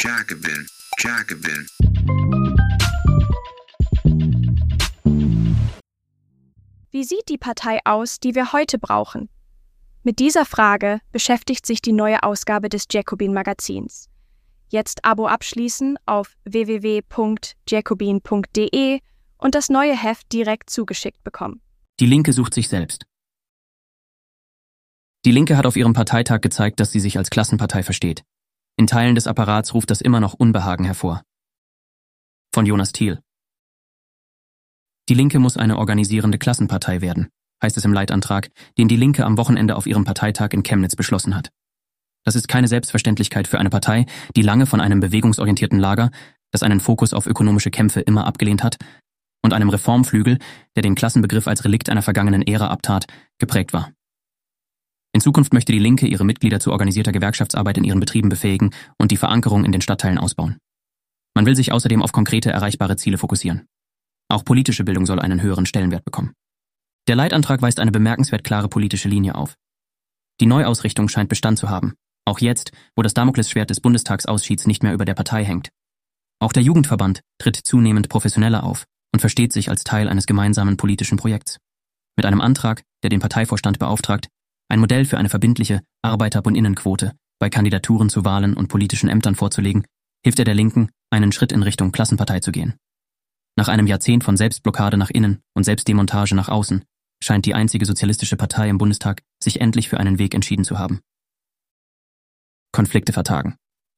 Jacobin. Wie sieht die Partei aus, die wir heute brauchen? Mit dieser Frage beschäftigt sich die neue Ausgabe des Jacobin-Magazins. Jetzt Abo abschließen auf www.jacobin.de und das neue Heft direkt zugeschickt bekommen. Die Linke sucht sich selbst. Die Linke hat auf ihrem Parteitag gezeigt, dass sie sich als Klassenpartei versteht. In Teilen des Apparats ruft das immer noch Unbehagen hervor. Von Jonas Thiel. Die Linke muss eine organisierende Klassenpartei werden, heißt es im Leitantrag, den die Linke am Wochenende auf ihrem Parteitag in Chemnitz beschlossen hat. Das ist keine Selbstverständlichkeit für eine Partei, die lange von einem bewegungsorientierten Lager, das einen Fokus auf ökonomische Kämpfe immer abgelehnt hat, und einem Reformflügel, der den Klassenbegriff als Relikt einer vergangenen Ära abtat, geprägt war. In Zukunft möchte die Linke ihre Mitglieder zu organisierter Gewerkschaftsarbeit in ihren Betrieben befähigen und die Verankerung in den Stadtteilen ausbauen. Man will sich außerdem auf konkrete, erreichbare Ziele fokussieren. Auch politische Bildung soll einen höheren Stellenwert bekommen. Der Leitantrag weist eine bemerkenswert klare politische Linie auf. Die Neuausrichtung scheint Bestand zu haben, auch jetzt, wo das Damoklesschwert des Bundestagsausscheidens nicht mehr über der Partei hängt. Auch der Jugendverband tritt zunehmend professioneller auf und versteht sich als Teil eines gemeinsamen politischen Projekts. Mit einem Antrag, der den Parteivorstand beauftragt, ein Modell für eine verbindliche Arbeiterbundinnenquote bei Kandidaturen zu Wahlen und politischen Ämtern vorzulegen, hilft er der Linken, einen Schritt in Richtung Klassenpartei zu gehen. Nach einem Jahrzehnt von Selbstblockade nach innen und Selbstdemontage nach außen scheint die einzige sozialistische Partei im Bundestag sich endlich für einen Weg entschieden zu haben. Konflikte vertagen.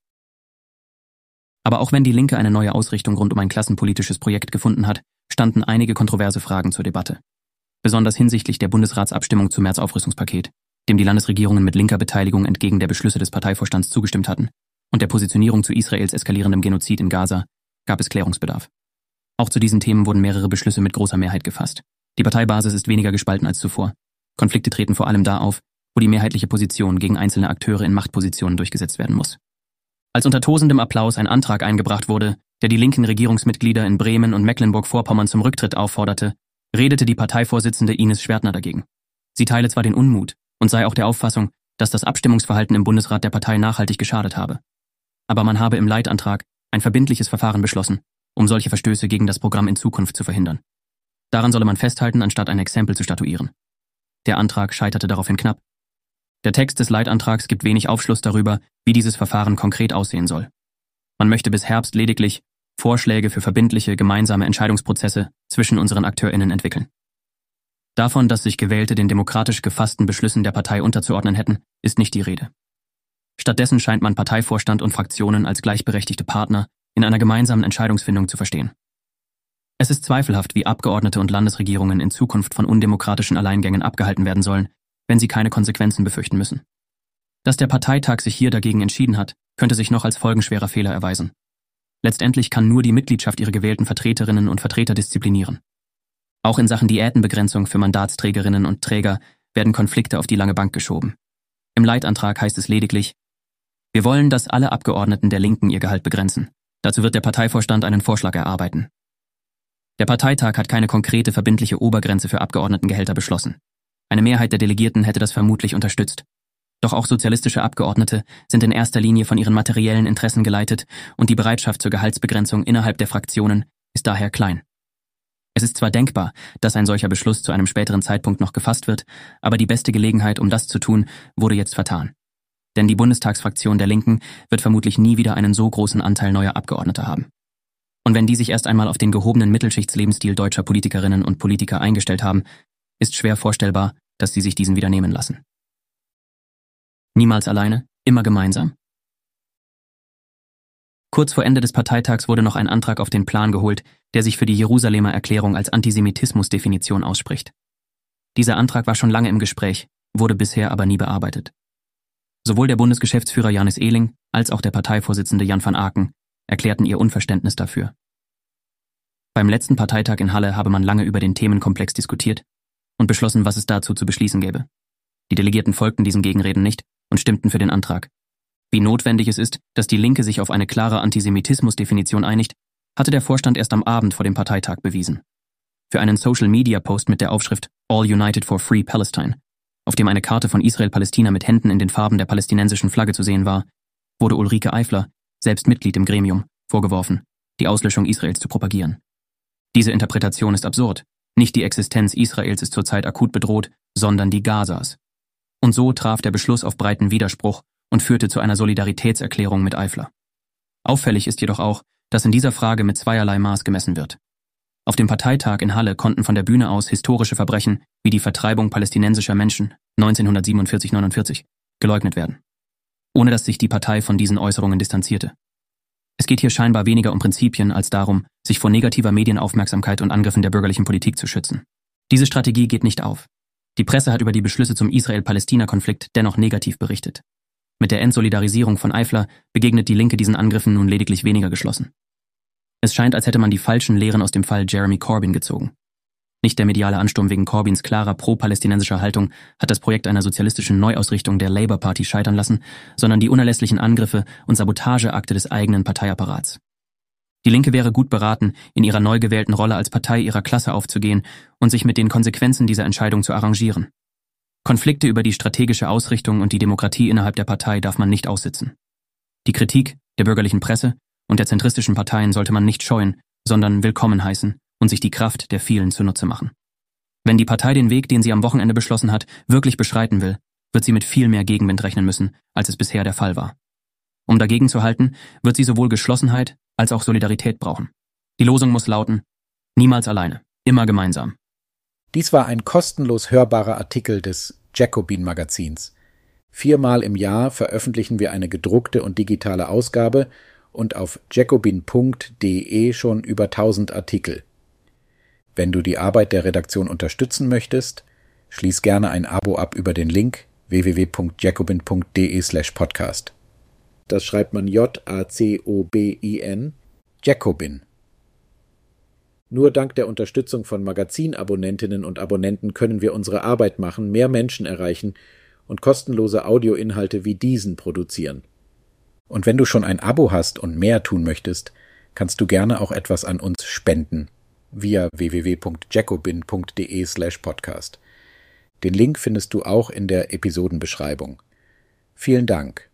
Aber auch wenn die Linke eine neue Ausrichtung rund um ein klassenpolitisches Projekt gefunden hat, standen einige kontroverse Fragen zur Debatte. Besonders hinsichtlich der Bundesratsabstimmung zum März-Aufrüstungspaket, dem die Landesregierungen mit linker Beteiligung entgegen der Beschlüsse des Parteivorstands zugestimmt hatten, und der Positionierung zu Israels eskalierendem Genozid in Gaza, gab es Klärungsbedarf. Auch zu diesen Themen wurden mehrere Beschlüsse mit großer Mehrheit gefasst. Die Parteibasis ist weniger gespalten als zuvor. Konflikte treten vor allem da auf, wo die mehrheitliche Position gegen einzelne Akteure in Machtpositionen durchgesetzt werden muss. Als unter tosendem Applaus ein Antrag eingebracht wurde, der die linken Regierungsmitglieder in Bremen und Mecklenburg-Vorpommern zum Rücktritt aufforderte, redete die Parteivorsitzende Ines Schwertner dagegen. Sie teile zwar den Unmut und sei auch der Auffassung, dass das Abstimmungsverhalten im Bundesrat der Partei nachhaltig geschadet habe. Aber man habe im Leitantrag ein verbindliches Verfahren beschlossen, um solche Verstöße gegen das Programm in Zukunft zu verhindern. Daran solle man festhalten, anstatt ein Exempel zu statuieren. Der Antrag scheiterte daraufhin knapp. Der Text des Leitantrags gibt wenig Aufschluss darüber, wie dieses Verfahren konkret aussehen soll. Man möchte bis Herbst lediglich Vorschläge für verbindliche, gemeinsame Entscheidungsprozesse zwischen unseren AkteurInnen entwickeln. Davon, dass sich Gewählte den demokratisch gefassten Beschlüssen der Partei unterzuordnen hätten, ist nicht die Rede. Stattdessen scheint man Parteivorstand und Fraktionen als gleichberechtigte Partner in einer gemeinsamen Entscheidungsfindung zu verstehen. Es ist zweifelhaft, wie Abgeordnete und Landesregierungen in Zukunft von undemokratischen Alleingängen abgehalten werden sollen, wenn sie keine Konsequenzen befürchten müssen. Dass der Parteitag sich hier dagegen entschieden hat, könnte sich noch als folgenschwerer Fehler erweisen. Letztendlich kann nur die Mitgliedschaft ihre gewählten Vertreterinnen und Vertreter disziplinieren. Auch in Sachen Diätenbegrenzung für Mandatsträgerinnen und Träger werden Konflikte auf die lange Bank geschoben. Im Leitantrag heißt es lediglich: Wir wollen, dass alle Abgeordneten der Linken ihr Gehalt begrenzen. Dazu wird der Parteivorstand einen Vorschlag erarbeiten. Der Parteitag hat keine konkrete verbindliche Obergrenze für Abgeordnetengehälter beschlossen. Eine Mehrheit der Delegierten hätte das vermutlich unterstützt. Doch auch sozialistische Abgeordnete sind in erster Linie von ihren materiellen Interessen geleitet und die Bereitschaft zur Gehaltsbegrenzung innerhalb der Fraktionen ist daher klein. Es ist zwar denkbar, dass ein solcher Beschluss zu einem späteren Zeitpunkt noch gefasst wird, aber die beste Gelegenheit, um das zu tun, wurde jetzt vertan. Denn die Bundestagsfraktion der Linken wird vermutlich nie wieder einen so großen Anteil neuer Abgeordneter haben. Und wenn die sich erst einmal auf den gehobenen Mittelschichtslebenstil deutscher Politikerinnen und Politiker eingestellt haben, ist schwer vorstellbar, dass sie sich diesen wieder nehmen lassen. Niemals alleine, immer gemeinsam. Kurz vor Ende des Parteitags wurde noch ein Antrag auf den Plan geholt, der sich für die Jerusalemer Erklärung als Antisemitismusdefinition ausspricht. Dieser Antrag war schon lange im Gespräch, wurde bisher aber nie bearbeitet. Sowohl der Bundesgeschäftsführer Janis Ehling als auch der Parteivorsitzende Jan van Aken erklärten ihr Unverständnis dafür. Beim letzten Parteitag in Halle habe man lange über den Themenkomplex diskutiert und beschlossen, was es dazu zu beschließen gäbe. Die Delegierten folgten diesen Gegenreden nicht und stimmten für den Antrag. Wie notwendig es ist, dass die Linke sich auf eine klare Antisemitismusdefinition einigt, hatte der Vorstand erst am Abend vor dem Parteitag bewiesen. Für einen Social-Media-Post mit der Aufschrift All United for Free Palestine, auf dem eine Karte von Israel-Palästina mit Händen in den Farben der palästinensischen Flagge zu sehen war, wurde Ulrike Eifler, selbst Mitglied im Gremium, vorgeworfen, die Auslöschung Israels zu propagieren. Diese Interpretation ist absurd. Nicht die Existenz Israels ist zurzeit akut bedroht, sondern die Gazas. Und so traf der Beschluss auf breiten Widerspruch und führte zu einer Solidaritätserklärung mit Eifler. Auffällig ist jedoch auch, dass in dieser Frage mit zweierlei Maß gemessen wird. Auf dem Parteitag in Halle konnten von der Bühne aus historische Verbrechen wie die Vertreibung palästinensischer Menschen 1947-49 geleugnet werden, ohne dass sich die Partei von diesen Äußerungen distanzierte. Es geht hier scheinbar weniger um Prinzipien als darum, sich vor negativer Medienaufmerksamkeit und Angriffen der bürgerlichen Politik zu schützen. Diese Strategie geht nicht auf. Die Presse hat über die Beschlüsse zum Israel-Palästina-Konflikt dennoch negativ berichtet. Mit der Entsolidarisierung von Eifler begegnet die Linke diesen Angriffen nun lediglich weniger geschlossen. Es scheint, als hätte man die falschen Lehren aus dem Fall Jeremy Corbyn gezogen. Nicht der mediale Ansturm wegen Corbyns klarer pro-palästinensischer Haltung hat das Projekt einer sozialistischen Neuausrichtung der Labour Party scheitern lassen, sondern die unerlässlichen Angriffe und Sabotageakte des eigenen Parteiapparats. Die Linke wäre gut beraten, in ihrer neu gewählten Rolle als Partei ihrer Klasse aufzugehen und sich mit den Konsequenzen dieser Entscheidung zu arrangieren. Konflikte über die strategische Ausrichtung und die Demokratie innerhalb der Partei darf man nicht aussitzen. Die Kritik der bürgerlichen Presse und der zentristischen Parteien sollte man nicht scheuen, sondern willkommen heißen und sich die Kraft der vielen zunutze machen. Wenn die Partei den Weg, den sie am Wochenende beschlossen hat, wirklich beschreiten will, wird sie mit viel mehr Gegenwind rechnen müssen, als es bisher der Fall war. Um dagegen zu halten, wird sie sowohl Geschlossenheit als auch Solidarität brauchen. Die Losung muss lauten: niemals alleine, immer gemeinsam. Dies war ein kostenlos hörbarer Artikel des Jacobin-Magazins. 4-mal im Jahr veröffentlichen wir eine gedruckte und digitale Ausgabe und auf jacobin.de schon über 1000 Artikel. Wenn du die Arbeit der Redaktion unterstützen möchtest, schließ gerne ein Abo ab über den Link www.jacobin.de/podcast. Das schreibt man Jacobin, Jacobin. Nur dank der Unterstützung von Magazinabonnentinnen und Abonnenten können wir unsere Arbeit machen, mehr Menschen erreichen und kostenlose Audioinhalte wie diesen produzieren. Und wenn du schon ein Abo hast und mehr tun möchtest, kannst du gerne auch etwas an uns spenden via www.jacobin.de/podcast. Den Link findest du auch in der Episodenbeschreibung. Vielen Dank.